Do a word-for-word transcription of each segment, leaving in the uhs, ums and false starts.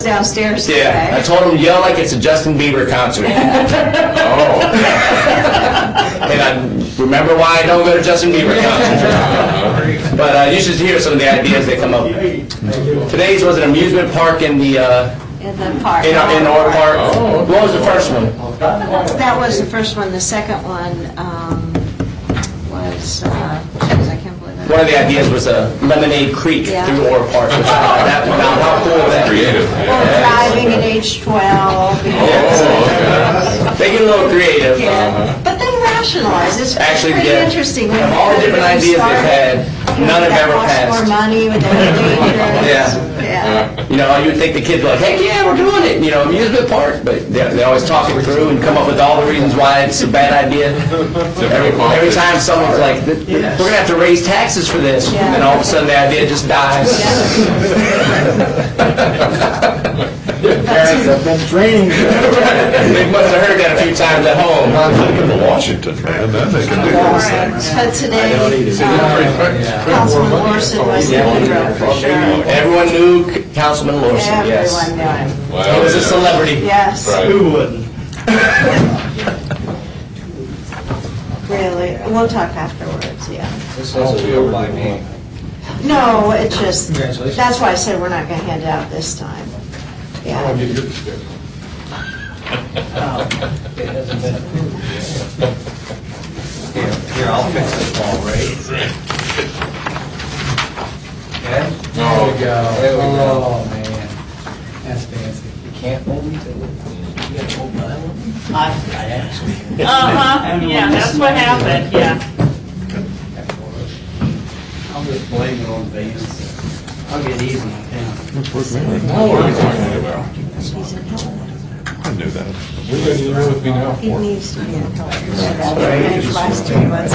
downstairs today. Yeah, I told him to yell like it's a Justin Bieber concert. Oh. And I remember why I don't go to Justin Bieber concerts. But uh, you should hear some of the ideas that come up. Today's was an amusement park in the uh, In the park. in, in Orr Park. Oh. What was the first one? That was the first one. The second one um, was, uh, geez, I can't believe it. One of the ideas was a Lemonade Creek Yeah. through Orr Park. Which I thought that one, how cool is that? Creative. Or driving at age twelve. Oh, They get a little creative. Yeah. But they rationalize. It's Actually, pretty yeah. interesting. When All the different when ideas started, they've had, none have that ever costs passed. more money with their dangerous. Yeah. Yeah. You know, you would think the kids were like, hey, yeah, we're doing it, you know, amusement park. But they, they always talk it through and come up with all the reasons why it's a bad idea. Every, every time someone's like, we're going to have to raise taxes for this. Yeah. And then all of a sudden the idea just dies. Parents have been training. They must have heard that a few times at home. Take them to Washington, man, then they can do those things. But today, See, uh, Councilman Lorson was the hero for sure. Everyone knew C- Councilman Lorson, yes. Everyone knew him. Well, He was a yeah. celebrity. Yes, Right. Who wouldn't? really. We'll talk afterwards, yeah. This has to go by me. No, it's just, Congratulations. that's why I said we're not going to hand it out this time. I'll Yeah. get your stick. It hasn't been approved. Here, here, I'll fix this wall, right? Okay? There we go. There we go. Oh, man. That's fancy. You can't hold me to it. You gotta hold my one. I, I actually. Uh-huh, yeah, that's what happened, yeah. I'll just blame it on Vance. I'll get easy on him. Oh, what are you talking about? I knew that. What are you going to do with me now He for? needs to be in health. That last two months.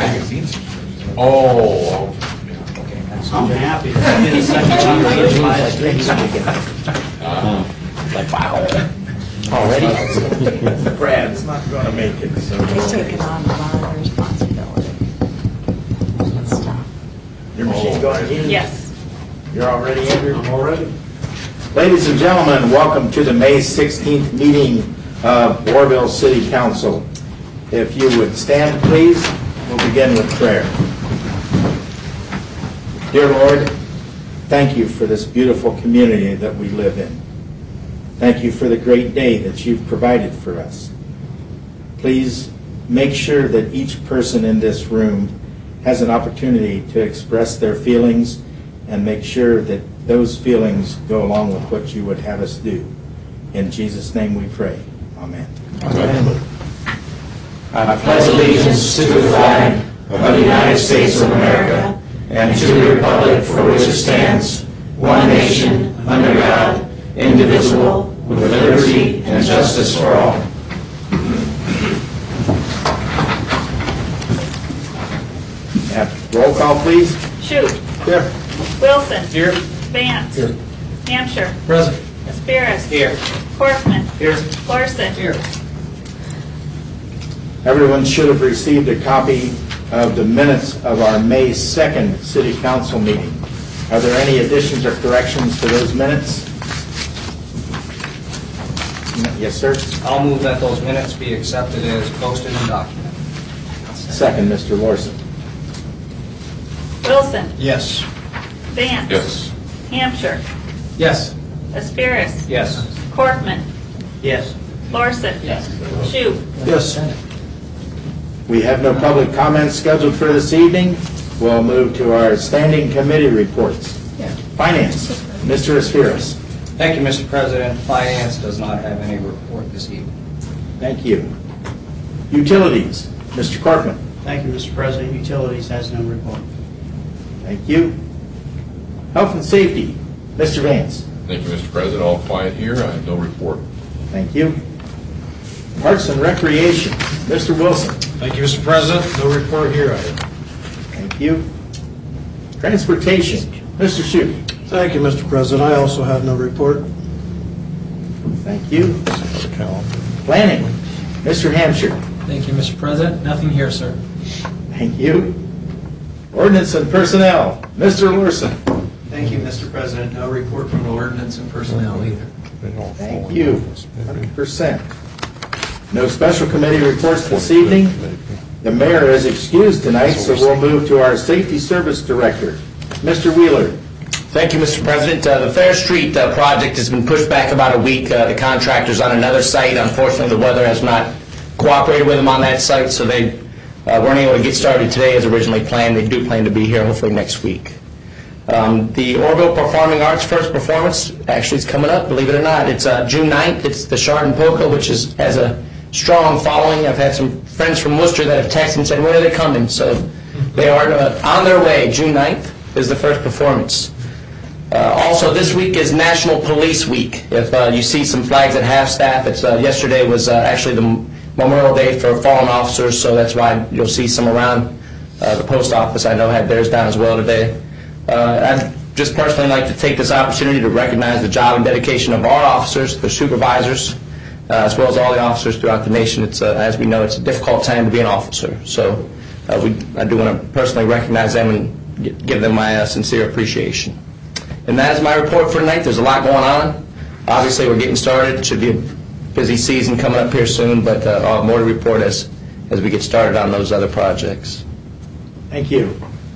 Oh, I'm happy. I did a second time last week. Like, wow. Already? Brad's not going to make it, so. They've taken on a lot of responsibility. Stop. Your machine going in? Yes. You're all ready, Andrew? I'm all ready. Ladies and gentlemen, welcome to the May sixteenth meeting of Warville City Council. If you would stand, please, we'll begin with prayer. Dear Lord, thank you for this beautiful community that we live in. Thank you for the great day that you've provided for us. Please make sure that each person in this room has an opportunity to express their feelings and make sure that those feelings go along with what you would have us do. In Jesus' name we pray. Amen. Amen. I pledge allegiance to the flag of the United States of America and to the republic for which it stands, one nation, under God, indivisible, with liberty and justice for all. Yeah. Roll call, please. Shute. Here. Wilson. Here. Vance. Here. Hampshire. Present. Aspirus. Here. Corfman. Here. Larson. Here. Everyone should have received a copy of the minutes of our May second City Council meeting. Are there any additions or corrections to those minutes? Yes, sir. I'll move that those minutes be accepted as posted and documented. Second, Mister Lorson. Wilson. Yes. Vance. Yes. Hampshire. Yes. Aspirus. Yes. Corfman. Yes. Larson. Yes. Shute. Yes. We have no public comments scheduled for this evening. We'll move to our standing committee reports. Finance, Mister Aspiras. Thank you, Mister President. Finance does not have any report this evening. Thank you. Utilities, Mister Corfman. Thank you, Mister President. Utilities has no report. Thank you. Health and Safety, Mister Vance. Thank you, Mister President. All quiet here. I have no report. Thank you. Parks and Recreation, Mister Wilson. Thank you, Mister President. No report here either. Thank you. Transportation, Mister Shute. Thank you, Mister President. I also have no report. Thank you. Planning, Mister Hampshire. Thank you, Mister President. Nothing here, sir. Thank you. Ordinance and Personnel, Mister Lorson. Thank Thank you, Mister President. No report from the ordinance and personnel either. Thank you, one hundred percent. No special committee reports this evening. The mayor is excused tonight, so we'll move to our safety service director, Mister Wheeler. Thank you, Mister President. Uh, the Fair Street uh, project has been pushed back about a week. Uh, the contractor's on another site. Unfortunately, the weather has not cooperated with them on that site, so they uh, weren't able to get started today as originally planned. They do plan to be here hopefully next week. Um, the Orville Performing Arts first performance actually is coming up, believe it or not. It's uh, June ninth. It's the Chardon Polka, which is, has a strong following. I've had some friends from Worcester that have texted and said, when are they coming? So they are uh, on their way. June ninth is the first performance. Uh, also, this week is National Police Week. If uh, you see some flags at half-staff, it's uh, yesterday was uh, actually the Memorial Day for fallen officers, so that's why you'll see some around uh, the post office. I know had theirs down as well today. Uh, I'd just personally like to take this opportunity to recognize the job and dedication of our officers, the supervisors, uh, as well as all the officers throughout the nation. It's uh, as we know, it's a difficult time to be an officer. So uh, we, I do want to personally recognize them and give them my uh, sincere appreciation. And that is my report for tonight. There's a lot going on. Obviously, we're getting started. It should be a busy season coming up here soon, but uh, I'll have more to report as, as we get started on those other projects. Thank you.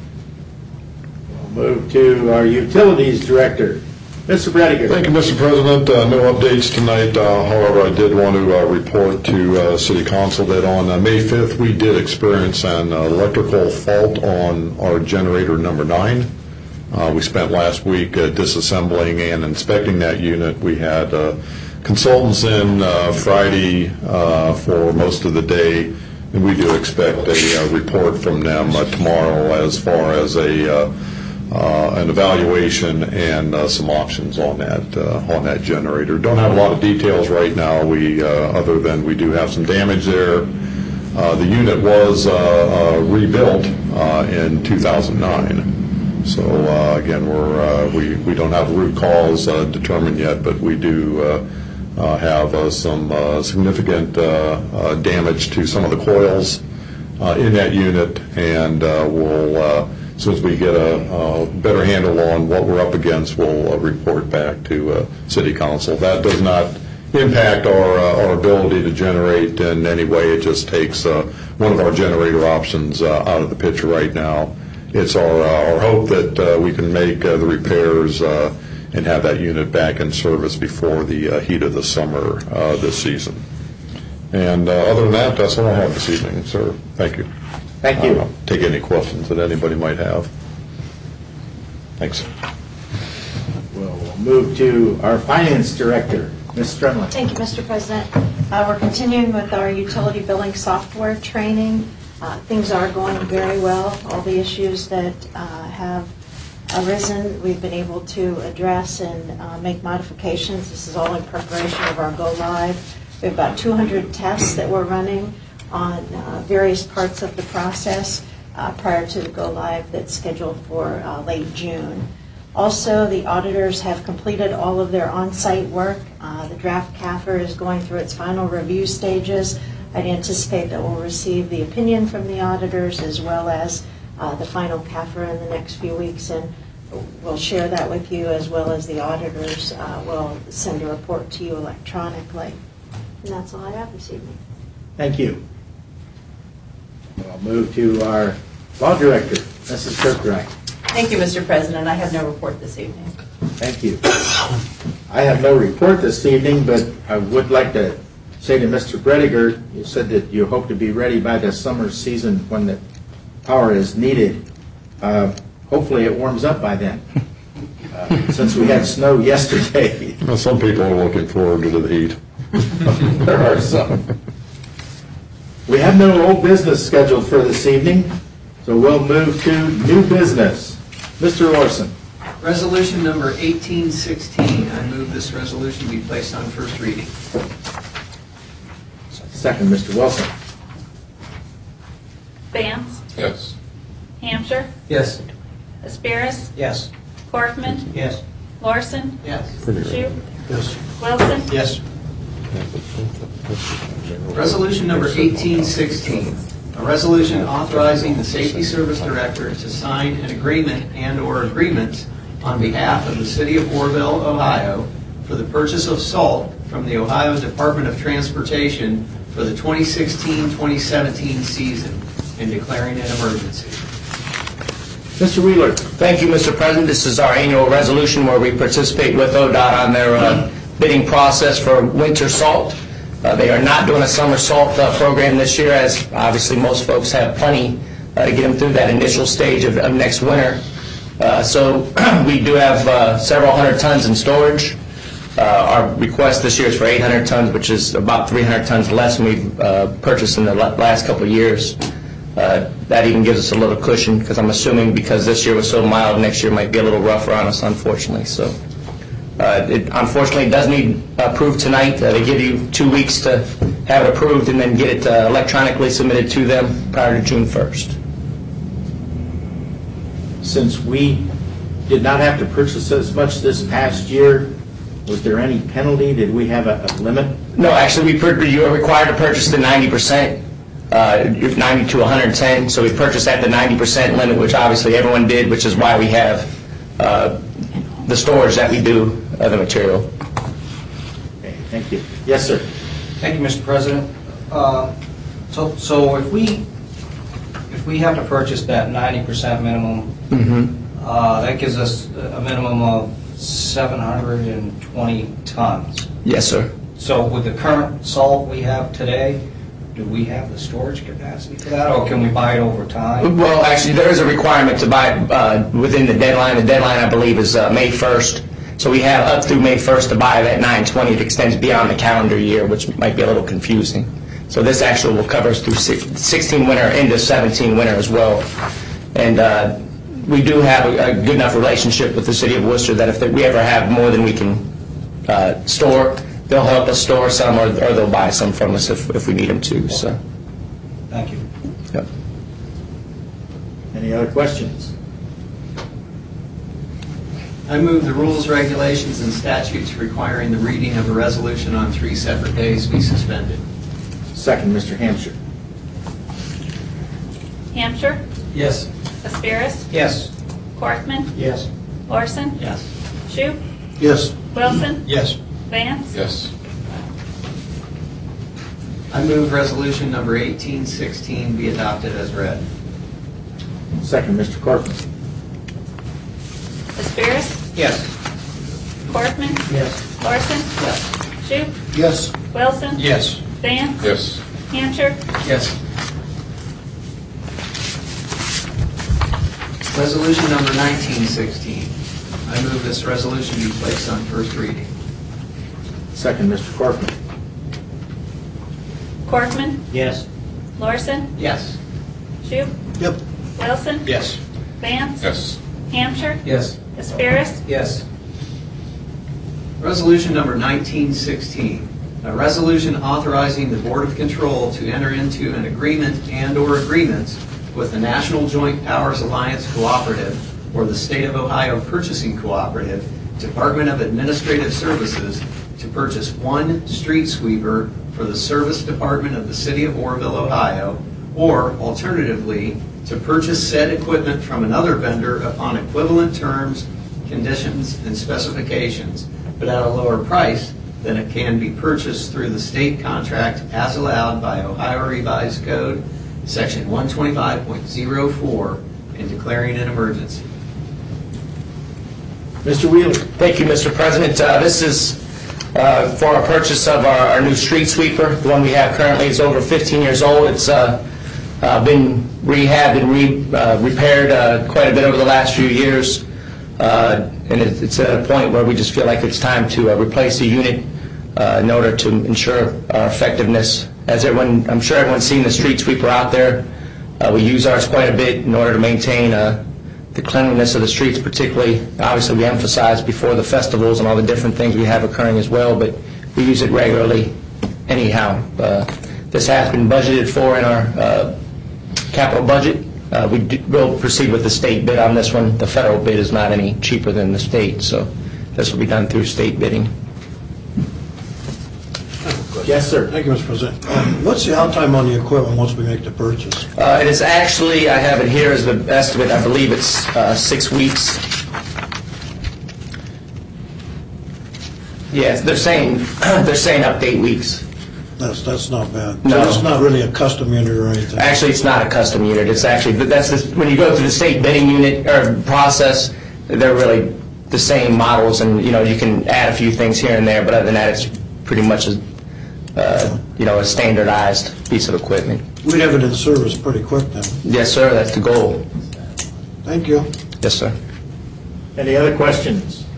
We'll move to our utilities director, Mister Brediger. Thank you, Mister President. Uh, no updates tonight. Uh, however, I did want to uh, report to uh, City Council that on uh, May fifth, we did experience an uh, electrical fault on our generator number nine. Uh, we spent last week uh, disassembling and inspecting that unit. We had uh, consultants in uh, Friday uh, for most of the day, and we do expect a uh, report from them uh, tomorrow as far as a uh, uh, an evaluation and uh, some options on that uh, on that generator. Don't have a lot of details right now. We uh, other than we do have some damage there. Uh, the unit was uh, uh, rebuilt uh, in two thousand nine. So uh, again, we're uh, we we don't have root cause uh, determined yet, but we do uh, uh, have uh, some uh, significant uh, uh, damage to some of the coils uh, in that unit, and uh, we'll uh, as soon as we get a, a better handle on what we're up against, we'll uh, report back to uh, City Council. That does not impact our uh, our ability to generate in any way. It just takes uh, one of our generator options uh, out of the picture right now. It's our, uh, our hope that uh, we can make uh, the repairs uh, and have that unit back in service before the uh, heat of the summer uh, this season. And uh, other than that, that's all I have this evening, sir. Thank you. Thank you. I'll take any questions that anybody might have. Thanks. We'll move to our finance director, Miz Stremlin. Thank you, Mister President. Uh, we're continuing with our utility billing software training. Uh, things are going very well. All the issues that uh, have arisen, we've been able to address and uh, make modifications. This is all in preparation of our go live. We have about two hundred tests that we're running on uh, various parts of the process uh, prior to the go live that's scheduled for uh, late June. Also, the auditors have completed all of their on-site work. Uh, the draft C A F R is going through its final review stages. I'd anticipate that we'll receive the opinion from the auditors as well as uh, the final C A F R in the next few weeks, and we'll share that with you as well as the auditors uh, will send a report to you electronically. And that's all I have this evening. Thank you. We'll move to our law director, Missus Kirkbride. Thank you, Mister President. I have no report this evening. Thank you. I have no report this evening, but I would like to say to Mister Brediger, you said that you hope to be ready by the summer season when the power is needed. Uh, hopefully it warms up by then, uh, since we had snow yesterday. Well, some people are looking forward to the heat. There are some. We have no old business scheduled for this evening, so we'll move to new business. Mister Orson. Resolution number eighteen sixteen. I move this resolution be placed on first reading. Second, Mister Wilson. Vance. Yes. Hampshire. Yes. Aspirus. Yes. Corkman. Yes. Larson. Yes. Shoup. Yes. Wilson. Yes. Resolution number eighteen sixteen. A resolution authorizing the Safety Service Director to sign an agreement and/or agreements on behalf of the City of Orrville, Ohio, for the purchase of salt from the Ohio Department of Transportation for the twenty sixteen twenty seventeen season and declaring an emergency. Mister Wheeler. Thank you, Mister President. This is our annual resolution where we participate with O D O T on their uh, bidding process for winter salt. Uh, they are not doing a summer salt uh, program this year, as obviously most folks have plenty uh, to get them through that initial stage of, of next winter. Uh, so we do have uh, several hundred tons in storage. Uh, our request this year is for eight hundred tons, which is about three hundred tons less than we've uh, purchased in the last couple of years. Uh, that even gives us a little cushion, because I'm assuming because this year was so mild, next year might be a little rougher on us, unfortunately. So uh, it unfortunately does need approved tonight. Uh, they give you two weeks to have it approved and then get it uh, electronically submitted to them prior to June first. Since we did not have to purchase as much this past year, was there any penalty? Did we have a, a limit? No, actually, we per- you are required to purchase the ninety percent. Uh, ninety to one hundred ten, so we purchased at the ninety percent limit, which obviously everyone did, which is why we have uh, the storage that we do of the material. Okay, thank you. Yes, sir. Thank you, Mister President. Uh, so, so if we if we have to purchase that ninety percent minimum, Mm-hmm. uh, that gives us a minimum of seven hundred twenty tons. Yes, sir. So with the current salt we have today, do we have the storage capacity for that, or can we buy it over time? Well, actually, there is a requirement to buy uh, within the deadline. The deadline, I believe, is uh, May first. So we have up through May first to buy that nine twenty. It extends beyond the calendar year, which might be a little confusing. So this actually will cover us through sixteen winter into seventeen winter as well. And uh, we do have a, a good enough relationship with the City of Worcester that if we ever have more than we can uh, store, they'll help us store some, or, or they'll buy some from us if, if we need them to. So, Thank you. yep. Any other questions? I move the rules, regulations, and statutes requiring the reading of a resolution on three separate days be suspended. Second, Mister Hampshire. Hampshire, Yes. Aspirus, Yes. Korfman, Yes. Larson, Yes. Shoup, Yes. Wilson, Yes. Vance, Yes. I move resolution number eighteen sixteen be adopted as read. Second, Mister Corcoran. Aspirus, Yes. Korfman, Yes. Larson, Yes. Shoup, Yes. Wilson, Yes. Vance, Yes. Hampshire, Yes. Resolution number nineteen sixteen. I move this resolution be placed on first reading. Second, Mister Corcoran. Korfman, Yes. Larson, Yes. Shoup, Yep. Wilson, Yes. Vance, Yes. Hampshire, Yes. Aspirus, Yes. Resolution number nineteen sixteen. A resolution authorizing the Board of Control to enter into an agreement and/or agreements with the National Joint Powers Alliance Cooperative or the State of Ohio Purchasing Cooperative, Department of Administrative Services, to purchase one street sweeper for the Service Department of the City of Orrville, Ohio, or alternatively, to purchase said equipment from another vendor upon equivalent terms, conditions, and specifications, but at a lower price than it can be purchased through the state contract as allowed by Ohio Revised Code, Section one twenty-five point oh four, and declaring an emergency. Mister Wheeler. Thank you, Mister President. Uh, this is uh, for our purchase of our, our new street sweeper. The one we have currently is over fifteen years old. It's uh, uh, been rehabbed and re, uh, repaired uh, quite a bit over the last few years. Uh, and it, it's at a point where we just feel like it's time to uh, replace the unit uh, in order to ensure our effectiveness. As everyone, I'm sure everyone's seen the street sweeper out there. Uh, we use ours quite a bit in order to maintain uh, the cleanliness of the streets, particularly. Obviously, we emphasize before the festivals and all the different things we have occurring as well, but we use it regularly anyhow. Uh, this has been budgeted for in our uh, capital budget. Uh, we do, will proceed with the state bid on this one. The federal bid is not any cheaper than the state, so this will be done through state bidding. Yes, sir. Thank you, Mister President. Um, What's the out time on the equipment once we make the purchase? Uh, it is actually, I have it here as the estimate, I believe it's uh, six weeks. Yes, they're saying, they're saying up to eight weeks. That's, that's not bad. No. So it's not really a custom unit or anything? Actually, it's not a custom unit. It's actually, but that's the, when you go through the state bidding unit or process, they're really the same models, and you know you can add a few things here and there. But other than that, it's pretty much a, uh, you know, a standardized piece of equipment. We'd have it in service pretty quick then. Yes, sir. That's the goal. Thank you. Yes, sir. Any other questions?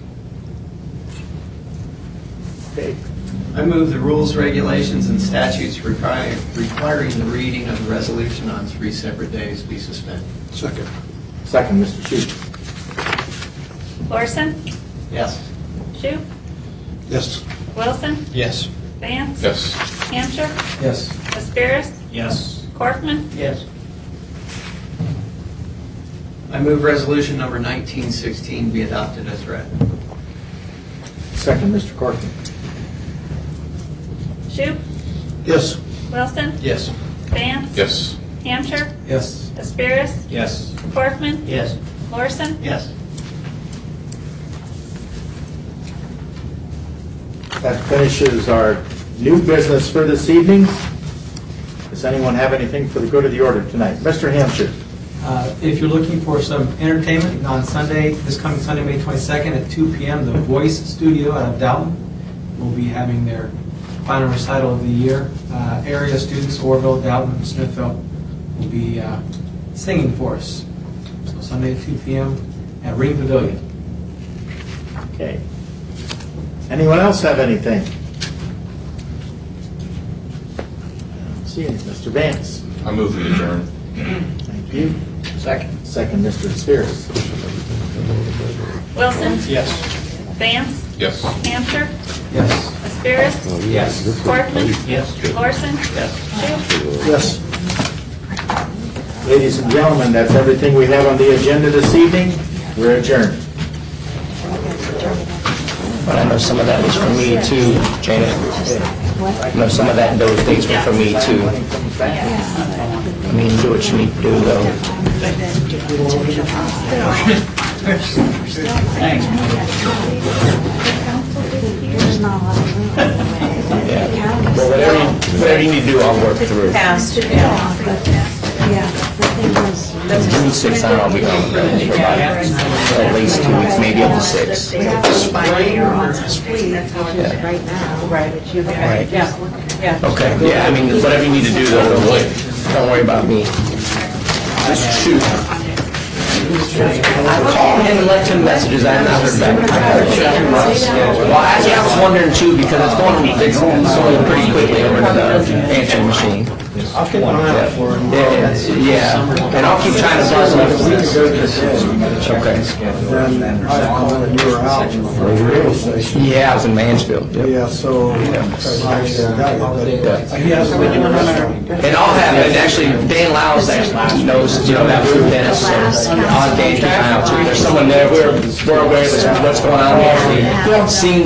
Okay. I move the rules, regulations, and statutes require- requiring the reading of the resolution on three separate days be suspended. Second. Second, Mister Shute. Larson, Yes. Shoup, Yes. Wilson, Yes. Vance, Yes. Hamsher, Yes. Aspirus, Yes. Corkman, Yes. I move resolution number nineteen sixteen be adopted as read. Second, Mister Corcoran. Shoup, Yes. Wilson, Yes. Vance, Yes. Hamsher, Yes. Aspirus, Yes. Corkman, Yes. Larson, Yes. That finishes our new business for this evening. Does anyone have anything for the good of the order tonight? Mister Hampshire. Uh, If you're looking for some entertainment on Sunday, this coming Sunday, May twenty-second at two p.m., the Voice Studio out of Dalton will be having their final recital of the year. Uh, Area students, Orville, Dalton, and Smithville, will be uh, singing for us. So Sunday at two p.m. at Ring Pavilion. Okay. Anyone else have anything? I don't see any. Mister Vance. I move we adjourn. Thank you. Second. Second, Mister Spears. Wilson, Yes. Vance, Yes. Hamsher, Yes. Aspirus, Yes. Corkman, Yes. Larson, Yes. Shoup. Yes. Ladies and gentlemen, that's everything we have on the agenda this evening. We're adjourned. But I know some of that was for me too, Janet. I know some of that, those things were for me too. I mean, do what you need to do though. Thanks. Yeah. Well, whatever you, whatever you need to do, I'll work through. Passed. June sixth, I don't know, I'll be gone for about at least two weeks, maybe up to six. We have to buy your month's fleet right now. Right. Right. Yeah. Yeah. Okay, yeah, I mean, whatever you need to do though, don't worry, don't worry about me. Just shoot. I called him and left him messages, I haven't heard back. Well, actually, I was wondering too, because it's going, it's going pretty quickly over to the answering machine. I'll keep an eye out for him. Yeah, yeah, and I'll keep trying to buzz him. Okay. Then I called and you were out for the radio station. Yeah, I was in Mansfield. Yep. Yeah, so I actually got you. He has to be doing that. And I'll have it, actually, Dan Lyles actually knows, you know, that group Dennis, so I'll engage the town too. There's someone there, we're, we're aware of what's going on here. Seeing